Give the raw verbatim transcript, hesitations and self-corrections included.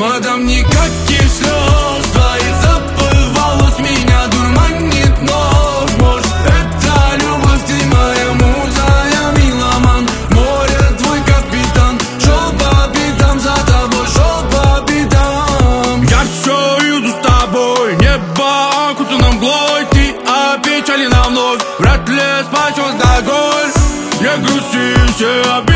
Мадам, никаких слез, твоих забывалось, меня дурманит нож. Может, это любовь, ты моя муза, я меломан. Море твой капитан, шел по пятам за тобой, шел по пятам. Я все иду с тобой, небо окутано мглой. Ты опечалена вновь, вряд ли спасет алкоголь. Не грусти, все обидно.